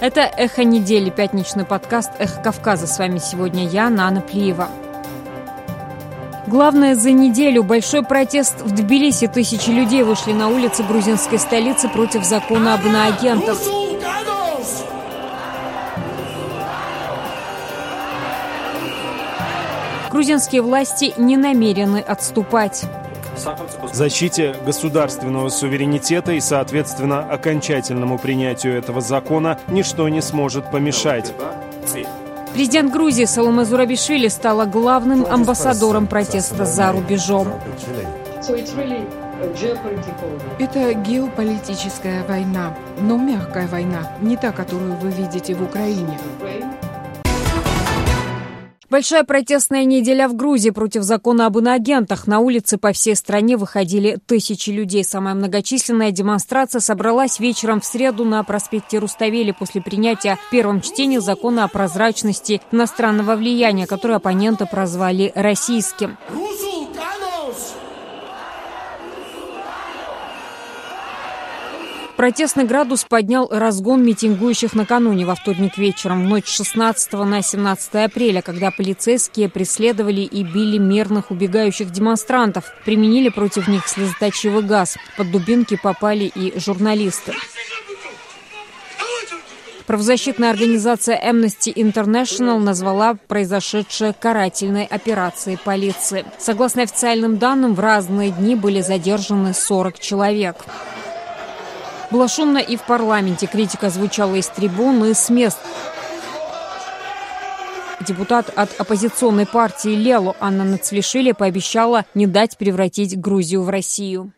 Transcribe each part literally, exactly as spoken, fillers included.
Это «Эхо недели», пятничный подкаст «Эхо Кавказа». С вами сегодня я, Нана Плиева. Главное за неделю – большой протест в Тбилиси. Тысячи людей вышли на улицы грузинской столицы против закона об иноагентах. Грузинские власти не намерены отступать. Защите государственного суверенитета и, соответственно, окончательному принятию этого закона ничто не сможет помешать. Президент Грузии Саломе Зурабишвили стала главным амбассадором протеста за рубежом. Это геополитическая война, но мягкая война, не та, которую вы видите в Украине. Большая протестная неделя в Грузии против закона об иноагентах. На улицы по всей стране выходили тысячи людей. Самая многочисленная демонстрация собралась вечером в среду на проспекте Руставели после принятия в первом чтении закона о прозрачности иностранного влияния, который оппоненты прозвали российским. Протестный градус поднял разгон митингующих накануне, во вторник вечером, в ночь с шестнадцатого на семнадцатое апреля, когда полицейские преследовали и били мирных убегающих демонстрантов, применили против них слезоточивый газ. Под дубинки попали и журналисты. Правозащитная организация Amnesty International назвала произошедшее карательной операцией полиции. Согласно официальным данным, в разные дни были задержаны сорок человек. Было шумно и в парламенте. Критика звучала из трибун и с мест. Депутат от оппозиционной партии Лело Анна Нацвишвили пообещала не дать превратить Грузию в Россию.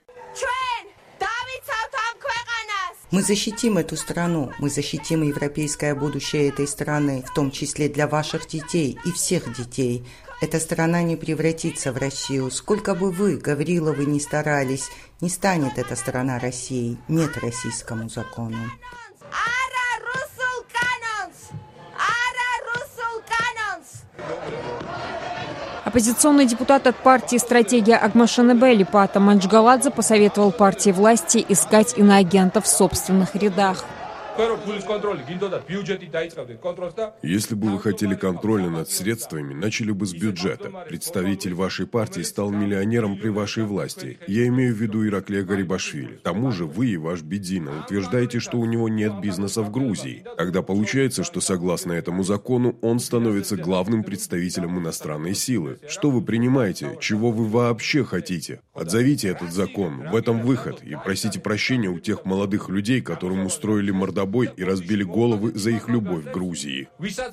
Мы защитим эту страну, мы защитим европейское будущее этой страны, в том числе для ваших детей и всех детей. Эта страна не превратится в Россию. Сколько бы вы, Гавриловы, ни старались, не станет эта страна Россией. Нет российскому закону. Оппозиционный депутат от партии «Стратегия Агмашенебе» Липата Манчгаладзе посоветовал партии власти искать иноагентов в собственных рядах. Если бы вы хотели контроля над средствами, начали бы с бюджета. Представитель вашей партии стал миллионером при вашей власти. Я имею в виду Ираклия Гарибашвили. К тому же вы и ваш Бедина утверждаете, что у него нет бизнеса в Грузии. Тогда получается, что согласно этому закону он становится главным представителем иностранной силы. Что вы принимаете? Чего вы вообще хотите? Отзовите этот закон. В этом выход. И просите прощения у тех молодых людей, которым устроили мордобой и разбили головы за их любовь к Грузии.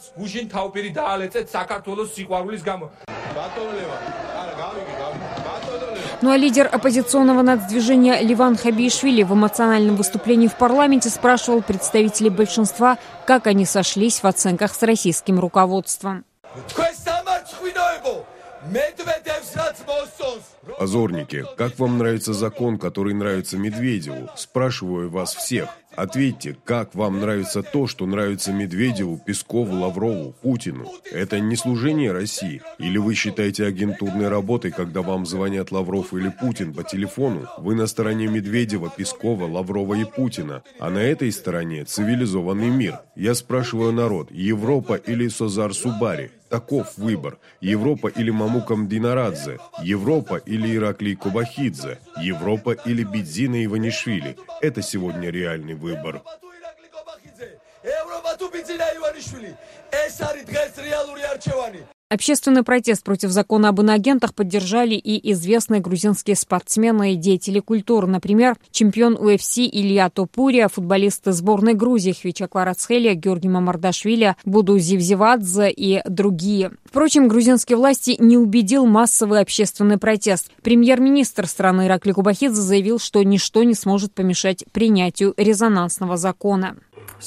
Ну а лидер оппозиционного нацдвижения Ливан Хабиишвили в эмоциональном выступлении в парламенте спрашивал представителей большинства, как они сошлись в оценках с российским руководством. Позорники, как вам нравится закон, который нравится Медведеву? Спрашиваю вас всех. Ответьте, как вам нравится то, что нравится Медведеву, Пескову, Лаврову, Путину? Это не служение России? Или вы считаете агентурной работой, когда вам звонят Лавров или Путин по телефону? Вы на стороне Медведева, Пескова, Лаврова и Путина. А на этой стороне цивилизованный мир. Я спрашиваю народ, Европа или Созар Субари? Таков выбор. Европа или Мамукам Динарадзе? Европа или Ираклий Кобахидзе? Европа или Бедзина Иванишвили? Это сегодня реальный выбор. Общественный протест против закона об иноагентах поддержали и известные грузинские спортсмены и деятели культуры. Например, чемпион ю эф си Илья Топурия, футболисты сборной Грузии Хвича Кварацхелия, Георгий Мамардашвили, Буду Зивзивадзе и другие. Впрочем, грузинские власти не убедил массовый общественный протест. Премьер-министр страны Ираклий Кобахидзе заявил, что ничто не сможет помешать принятию резонансного закона.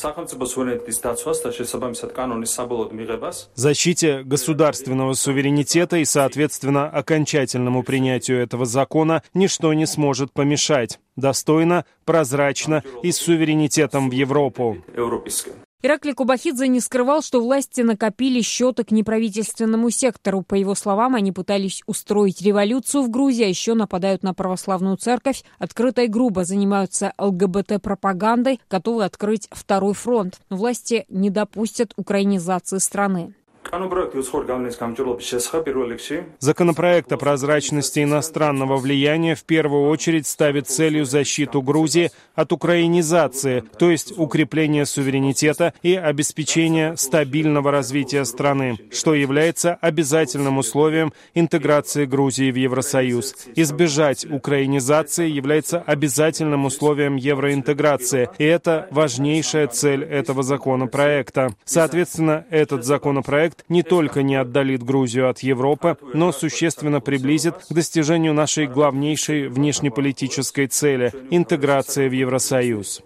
Защите государственного суверенитета и, соответственно, окончательному принятию этого закона ничто не сможет помешать. Достойно, прозрачно и с суверенитетом в Европу. Ираклий Кубахидзе не скрывал, что власти накопили счеты к неправительственному сектору. По его словам, они пытались устроить революцию в Грузии, а еще нападают на православную церковь, открыто и грубо занимаются ЛГБТ-пропагандой, готовы открыть второй фронт. Но власти не допустят украинизации страны. Законопроект о прозрачности иностранного влияния в первую очередь ставит целью защиту Грузии от украинизации, то есть укрепления суверенитета и обеспечения стабильного развития страны, что является обязательным условием интеграции Грузии в Евросоюз. Избежать украинизации является обязательным условием евроинтеграции, и это важнейшая цель этого законопроекта. Соответственно, этот законопроект не только не отдалит Грузию от Европы, но существенно приблизит к достижению нашей главнейшей внешнеполитической цели – интеграции в Евросоюз.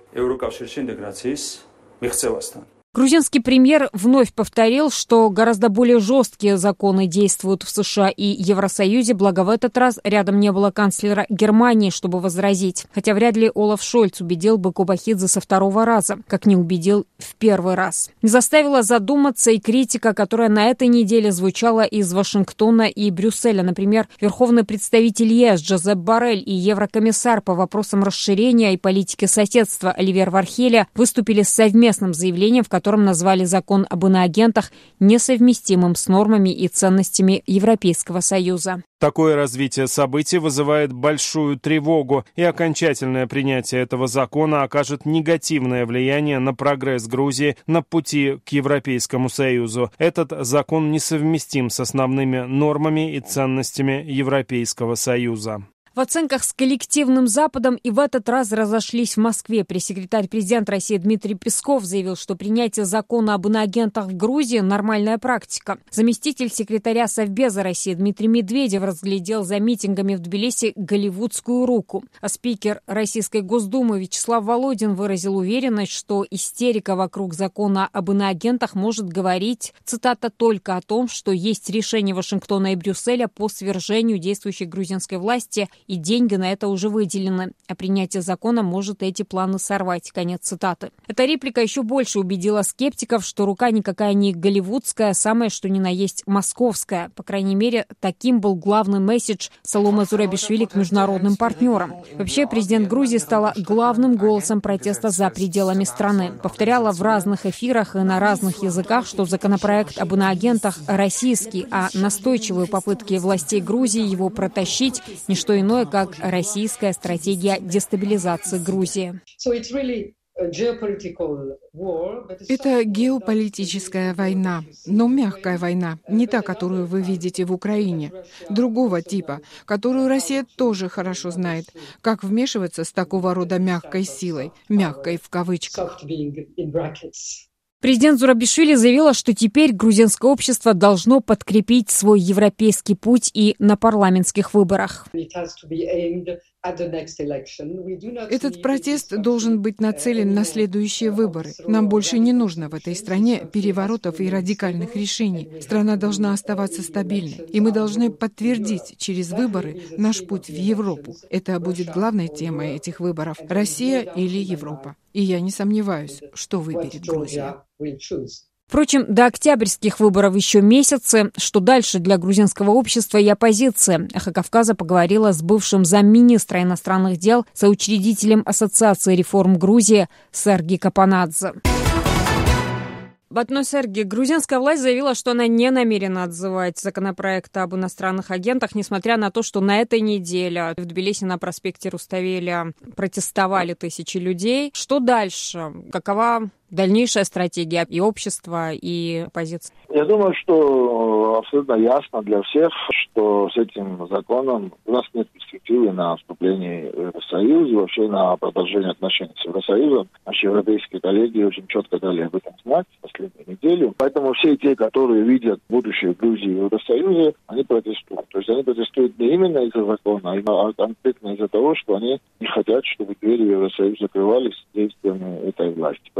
Грузинский премьер вновь повторил, что гораздо более жесткие законы действуют в США и Евросоюзе, благо в этот раз рядом не было канцлера Германии, чтобы возразить. Хотя вряд ли Олаф Шольц убедил бы Кубахидзе со второго раза, как не убедил в первый раз. Не заставила задуматься и критика, которая на этой неделе звучала из Вашингтона и Брюсселя. Например, верховный представитель ЕС Джозеп Боррель и еврокомиссар по вопросам расширения и политики соседства Оливьер Вархелия выступили с совместным заявлением, в котором в котором назвали закон об иноагентах несовместимым с нормами и ценностями Европейского Союза. Такое развитие событий вызывает большую тревогу, и окончательное принятие этого закона окажет негативное влияние на прогресс Грузии на пути к Европейскому Союзу. Этот закон несовместим с основными нормами и ценностями Европейского Союза. В оценках с коллективным Западом и в этот раз разошлись в Москве. Пресс-секретарь президента России Дмитрий Песков заявил, что принятие закона об иноагентах в Грузии – нормальная практика. Заместитель секретаря Совбеза России Дмитрий Медведев разглядел за митингами в Тбилиси голливудскую руку. А спикер Российской Госдумы Вячеслав Володин выразил уверенность, что истерика вокруг закона об иноагентах может говорить, цитата, только о том, что есть решение Вашингтона и Брюсселя по свержению действующей грузинской власти, и деньги на это уже выделены. А принятие закона может эти планы сорвать. Конец цитаты. Эта реплика еще больше убедила скептиков, что рука никакая не голливудская, а самое что ни на есть московская. По крайней мере, таким был главный месседж Салома Зурабишвили к международным партнерам. Вообще, президент Грузии стала главным голосом протеста за пределами страны. Повторяла в разных эфирах и на разных языках, что законопроект об иноагентах российский, а настойчивые попытки властей Грузии его протащить – не что иное, как российская стратегия дестабилизации Грузии. Это геополитическая война, но мягкая война, не та, которую вы видите в Украине, другого типа, которую Россия тоже хорошо знает, как вмешиваться с такого рода мягкой силой, мягкой в кавычках. Президент Зурабишвили заявила, что теперь грузинское общество должно подкрепить свой европейский путь и на парламентских выборах. Этот протест должен быть нацелен на следующие выборы. Нам больше не нужно в этой стране переворотов и радикальных решений. Страна должна оставаться стабильной, и мы должны подтвердить через выборы наш путь в Европу. Это будет главной темой этих выборов – Россия или Европа. И я не сомневаюсь, что выберет Грузия. Впрочем, до октябрьских выборов еще месяцы. Что дальше для грузинского общества и оппозиции? «Эхо Кавказа» поговорила с бывшим замминистра иностранных дел, соучредителем Ассоциации реформ Грузии Серги Капанадзе. Батной Серги, грузинская власть заявила, что она не намерена отзывать законопроект об иностранных агентах, несмотря на то, что на этой неделе в Тбилиси на проспекте Руставеля протестовали тысячи людей. Что дальше? Какова дальнейшая стратегия и общества, и оппозиции? Я думаю, что абсолютно ясно для всех, что с этим законом у нас нет перспективы на вступление в Евросоюз и вообще на продолжение отношений с Евросоюзом. Наши европейские коллеги очень четко дали об этом знать последнюю неделю. Поэтому все те, которые видят будущее Грузии в Евросоюзе, они протестуют. То есть они протестуют не именно из-за закона, а конкретно из-за того, что они не хотят, чтобы двери в Евросоюз закрывались действиями этой власти. Поэтому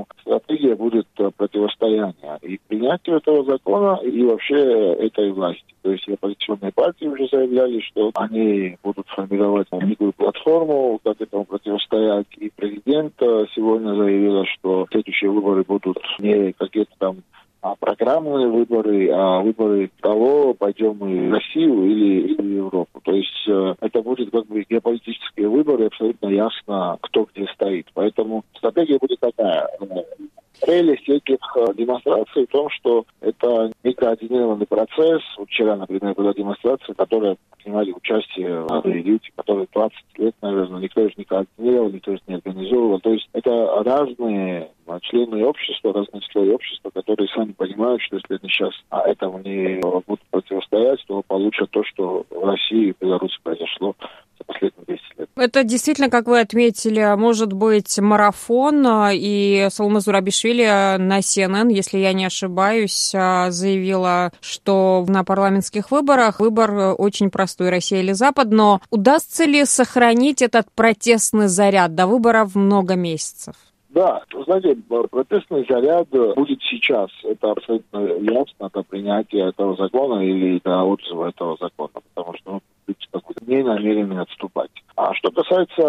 стратегия будет противостояния и принятию этого закона, и вообще этой власти. То есть оппозиционные партии уже заявляли, что они будут формировать некую платформу, как этому противостоять. И президент сегодня заявил, что следующие выборы будут не какие-то там а программные выборы, а выборы того, пойдем мы в Россию или, или в Европу. То есть э, это будет как бы геополитические выборы, абсолютно ясно, кто где стоит. Поэтому стратегия будет такая. Прелесть этих демонстраций в том, что это некоординированный процесс. Вчера, например, была демонстрация, в которой принимали участие люди, которые двадцать лет, наверное, никто их не координировал, никто их не организовывал. То есть это разные члены общества, разные слои общества, которые сами понимают, что если они сейчас этому не будут противостоять, то получат то, что в России и Беларуси произошло за последние десять лет. Это действительно, как вы отметили, может быть марафон, и Саломе Зурабишвили на си эн эн, если я не ошибаюсь, заявила, что на парламентских выборах выбор очень простой: Россия или Запад, но удастся ли сохранить этот протестный заряд до выборов много месяцев? Да, знаете, протестный заряд будет сейчас. Это абсолютно ясно до принятия этого закона или до отзыва этого закона, потому что ну, не намерены отступать. А что касается,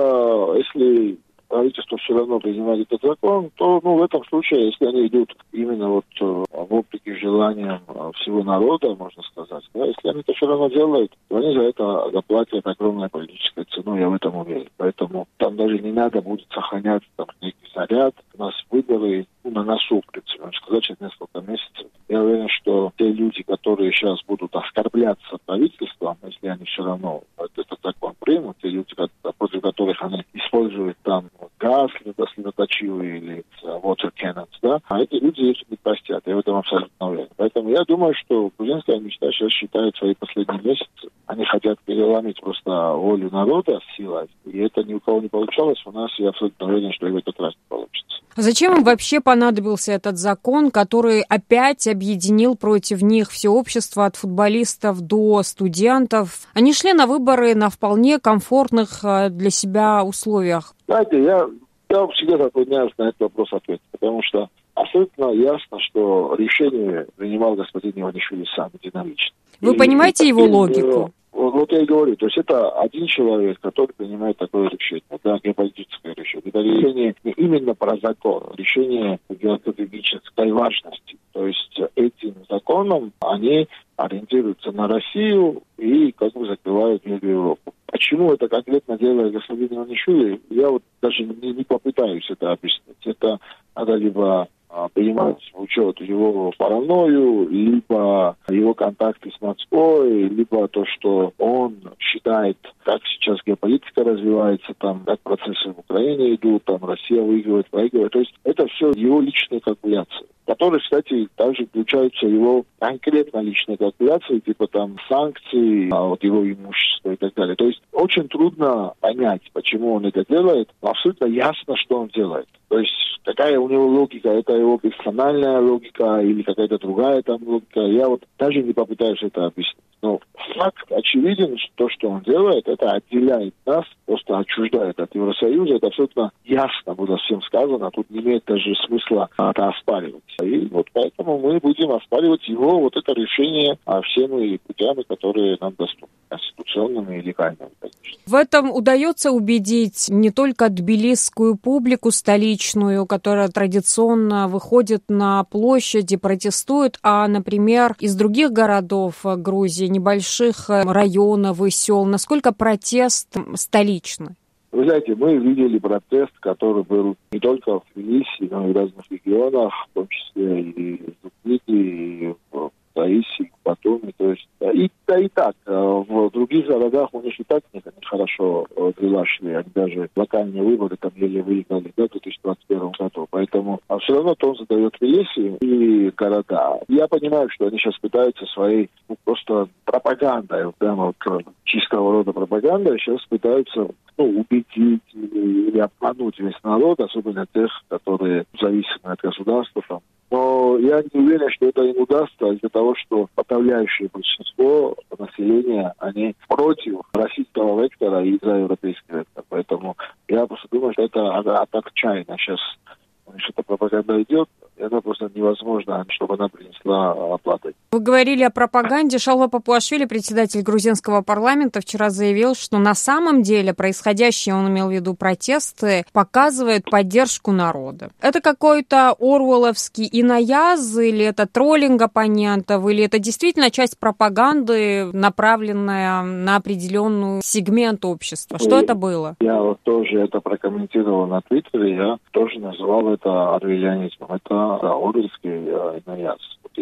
если правительство все равно принимает этот закон, то ну, в этом случае, если они идут именно вот вопреки желаниям всего народа, можно сказать, да, если они это все равно делают, то они за это заплатят огромную политическую цену, я в этом уверен. Поэтому там даже не надо будет сохранять там некий заряд. У нас выборы ну, на носу, в принципе, можно сказать, через несколько месяцев. Я уверен, что те люди, которые сейчас будут оскорбляться правительством, если они все равно этот закон примут, те люди, против которых они используют там газ, слезоточивый или water cannons, да, а эти люди их не простят, я в этом абсолютно уверен. Поэтому я думаю, что грузинская мечта сейчас считает свои последние месяцы. Они хотят переломить просто волю народа силой, и это ни у кого не получалось. У нас я абсолютно уверен, что и в этот раз не получится. Зачем им вообще понадобился этот закон, который опять объединил против них все общество, от футболистов до студентов? Они шли на выборы на вполне комфортных для себя условиях. Знаете, я, я всегда затрудняюсь на этот вопрос ответить, потому что абсолютно ясно, что решение принимал господин Иванишвили сам, единолично. Вы и, понимаете и, его логику? Вот, вот я и говорю, то есть это один человек, который принимает такое решение, да, геополитическое решение. Это решение не именно про закон, решение геостратегической важности. То есть этим законом они ориентируются на Россию и как бы закрывают мир Европу. Почему это конкретно делает господин Иванишвили, я вот даже не, не попытаюсь это объяснить. Это надо либо принимать в учет его паранойю, либо его контакты с Москвой, либо то, что он считает, как сейчас геополитика развивается, там, как процессы в Украине идут, там Россия выигрывает, проигрывает. То есть это все его личные калькуляции, которые, кстати, также включаются его конкретно личные калькуляции, типа там санкций, а вот его имущество и так далее. То есть очень трудно понять, почему он это делает, но абсолютно ясно, что он делает. То есть какая у него логика, это его персональная логика или какая-то другая там логика, я вот даже не попытаюсь это объяснить. Но факт очевиден, что то, что он делает, это отделяет нас, просто отчуждает от Евросоюза, это абсолютно ясно было всем сказано, тут не имеет даже смысла это оспаривать. И вот поэтому мы будем оспаривать его вот это решение всеми путями, которые нам доступны, конституционными и легальными, конечно. В этом удается убедить не только тбилисскую публику столичную, которая традиционно выходит на площади, протестует, а, например, из других городов Грузии, небольших районов и сел. Насколько протест столичный? Вы знаете, мы видели протест, который был не только в Тбилиси, но и в разных регионах, в том числе и в Тбилиси, и в Таиси, в Батуми. То есть и, да, и так. В других городах у них и так нехорошо дела шли. Они даже локальные выборы там еле выиграли, да, в две тысячи двадцать первом году. Поэтому а все равно тон задает Тбилиси и города. Я понимаю, что они сейчас пытаются своей ну, просто пропагандой, прямо вот, чистого рода пропагандой, сейчас пытаются ну, убедить или, или обмануть весь народ, особенно тех, которые зависимы от государства. Там. Но я не уверен, что это им удастся из-за того, что подавляющее большинство населения, они против российского вектора и за европейский вектор. Поэтому я просто думаю, что это отчаянно сейчас эта пропаганда идет, и она просто невозможно, чтобы она принесла оплаты. Вы говорили о пропаганде. Шалва Папуашвили, председатель грузинского парламента, вчера заявил, что на самом деле происходящее, он имел в виду протесты, показывает поддержку народа. Это какой-то орвелловский инаяз, или это троллинг оппонентов, или это действительно часть пропаганды, направленная на определенный сегмент общества? Что и это было? Я вот тоже это прокомментировал на Твиттере, я тоже называл это орвелианизмом. Это орвельский инаяз.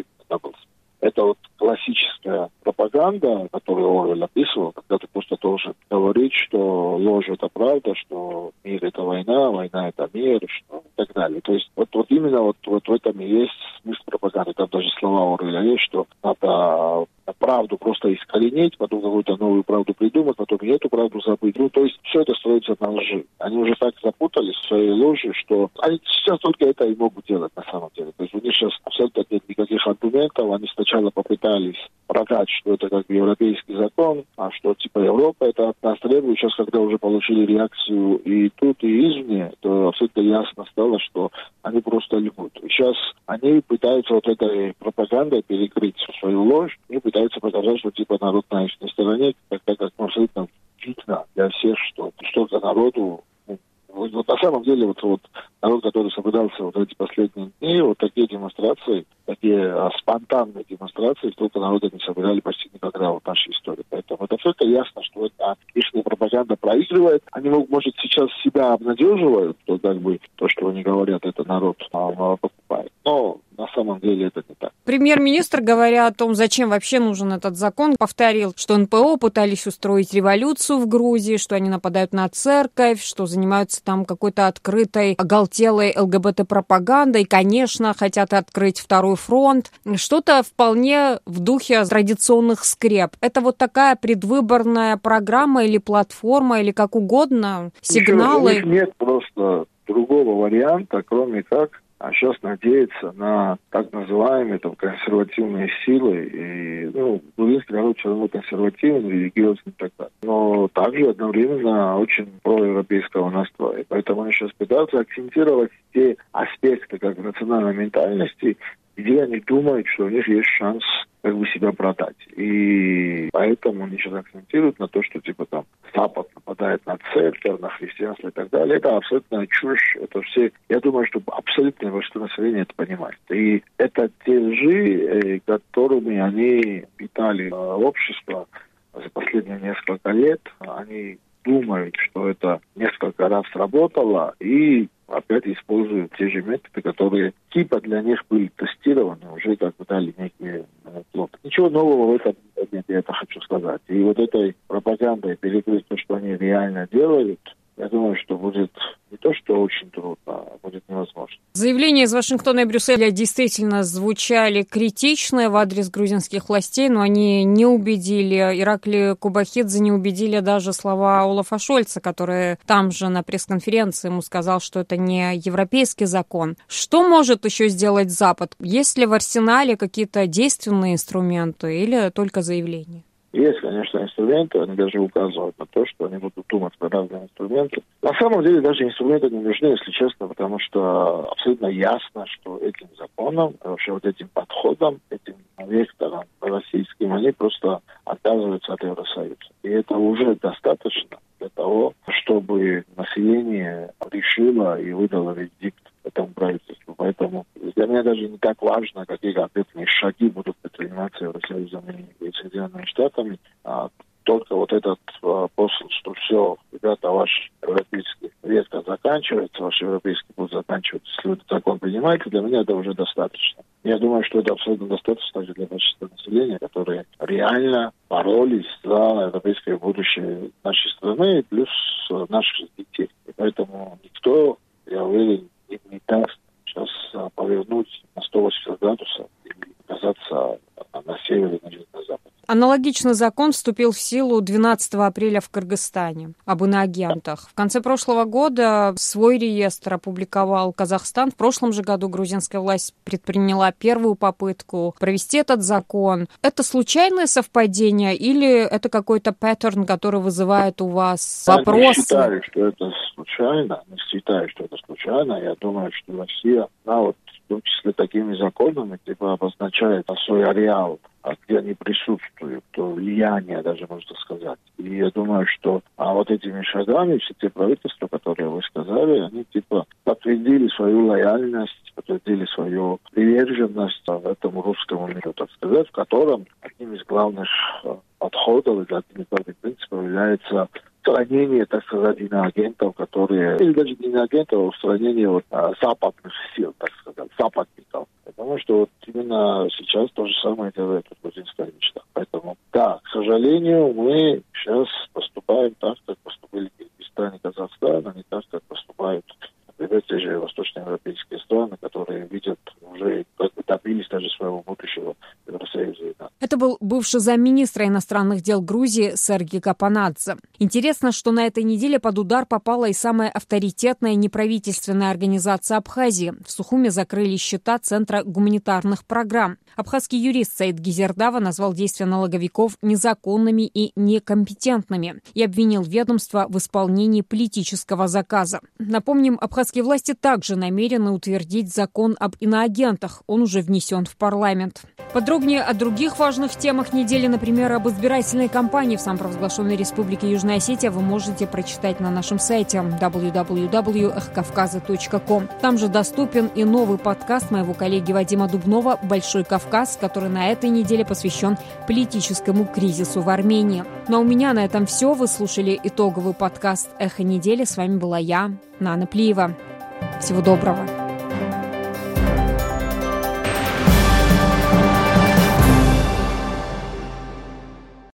Это вот классическая пропаганда, которую Орвель описывал, когда ты просто должен говорить, что ложь — это правда, что мир — это война, война — это мир, что, и так далее. То есть вот, вот именно вот, вот в этом и есть смысл пропаганды. Там даже слова Орвеля есть, что надо правду просто искоренить, потом какую-то новую правду придумать, потом и эту правду забыть. Ну, то есть все это строится на лжи. Они уже так запутались в своей ложи, что они сейчас только это и могут делать на самом деле. То есть у них сейчас абсолютно нет никаких аргументов. Они сначала попытались продать, что это как бы европейский закон, а что типа Европа это от нас требует. Сейчас, когда уже получили реакцию и тут, и извне, то абсолютно ясно стало, что они просто лгут. И сейчас они пытаются вот этой пропагандой перекрыть свою ложь и пытаются показать, что типа народ на их стороне, так как абсолютно видно для всех, что что-то народу. Вот, вот на самом деле вот, вот народ, который соблюдался вот эти последние дни, вот такие демонстрации, такие а, спонтанные демонстрации, столько народа не собирали почти никогда в нашей истории. Поэтому это все ясно, что это их пропаганда проигрывает. Они, может, сейчас себя обнадеживают, что как бы то, что они говорят, это народ а, покупает. Но на самом деле это не так. Премьер-министр, говоря о том, зачем вообще нужен этот закон, повторил, что эн пэ о пытались устроить революцию в Грузии, что они нападают на церковь, что занимаются там какой-то открытой, оголтелой эл гэ бэ тэ-пропагандой, конечно, хотят открыть второй фронт. Что-то вполне в духе традиционных скреп. Это вот такая предвыборная программа или платформа, или как угодно, сигналы? Еще, у них нет просто другого варианта, кроме как а сейчас надеяться на так называемые там, консервативные силы. И, ну, грузинский народ все равно консервативный, религиозный и так далее. Но также одновременно очень проевропейского настроя. Поэтому они сейчас пытаются акцентировать те аспекты как национальной ментальности, где они думают, что у них есть шанс как бы себя продать. И поэтому они сейчас акцентируют на то, что типа там Запад нападает на церковь, на христианство и так далее. Это абсолютно чушь. Это все, я думаю, что абсолютное большинство населения это понимает. И это те лжи, которыми они питали общество за последние несколько лет. Они думают, что это несколько раз сработало, и опять используют те же методы, которые типа для них были тестированы, уже как бы дали некие плоды. Ничего нового в этом нет, я это хочу сказать. И вот этой пропагандой перекрыть то, что они реально делают, я думаю, что будет не то, что очень трудно, а будет невозможно. Заявления из Вашингтона и Брюсселя действительно звучали критично в адрес грузинских властей, но они не убедили. Иракли Кубахидзе не убедили даже слова Олафа Шольца, который там же на пресс-конференции ему сказал, что это не европейский закон. Что может еще сделать Запад? Есть ли в арсенале какие-то действенные инструменты или только заявления? Есть, конечно, инструменты, они даже указывают на то, что они будут думать про разные инструменты. На самом деле даже инструменты не нужны, если честно, потому что абсолютно ясно, что этим законом, вообще вот этим подходом, этим вектором российским, они просто отказываются от Евросоюза. И это уже достаточно для того, чтобы население решило и выдало вердикт этому правительству. Поэтому для меня даже не так важно, какие конкретные шаги будут предприниматься Евросоюзом и Соединенными Штатами. А только вот этот а, посыл, что все, ребята, ваш европейский вектор заканчивается, ваш европейский путь заканчивается, если вы этот закон принимаете, для меня это уже достаточно. Я думаю, что это абсолютно достаточно для большинства населения, которые реально боролись за европейское будущее нашей страны, плюс наших детей. И поэтому никто, я уверен, им не даст сейчас а, повернуть на сто восемьдесят градусов и оказаться на севере, на западе. Аналогичный закон вступил в силу двенадцатого апреля в Кыргызстане об иноагентах. В конце прошлого года свой реестр опубликовал Казахстан. В прошлом же году грузинская власть предприняла первую попытку провести этот закон. Это случайное совпадение или это какой-то паттерн, который вызывает у вас вопросы? Я не считаю, что это случайно. Не считаю, что это случайно. Я думаю, что Россия, она вот в том числе такими законами, типа обозначает свой ареал, а где они присутствуют, то влияние даже, можно сказать. И я думаю, что а вот этими шагами все те правительства, которые вы сказали, они типа подтвердили свою лояльность, подтвердили свою приверженность этому русскому миру, так сказать, в котором одним из главных подходов и одним из главных принципов является устранение, так сказать, иноагентов, которые, или даже не иноагентов, а устранение вот, западных сил, так сказать, западников. Потому что вот именно сейчас то же самое делает грузинская мечта. Поэтому, да, к сожалению, мы сейчас поступаем так, как поступили Киргизстан и Казахстан, а не так, как поступают, например, те же восточноевропейские страны, которые видят уже, как бы добились даже своего будущего в Евросоюзе. Это был бывший замминистра иностранных дел Грузии Сергей Капанадзе. Интересно, что на этой неделе под удар попала и самая авторитетная неправительственная организация Абхазии. В Сухуме закрыли счета Центра гуманитарных программ. Абхазский юрист Саид Гизердава назвал действия налоговиков незаконными и некомпетентными и обвинил ведомство в исполнении политического заказа. Напомним, абхазские власти также намерены утвердить закон об иноагентах. Он уже внесен в парламент. Подробнее о других важных темах недели, например, об избирательной кампании в самопровозглашенной республике Южная Осетия, вы можете прочитать на нашем сайте дабл ю дабл ю дабл ю точка эх кавказа точка ком. Там же доступен и новый подкаст моего коллеги Вадима Дубнова «Большой Кавказ», который на этой неделе посвящен политическому кризису в Армении. Ну а у меня на этом все. Вы слушали итоговый подкаст «Эхо недели». С вами была я, Нана Плиева. Всего доброго.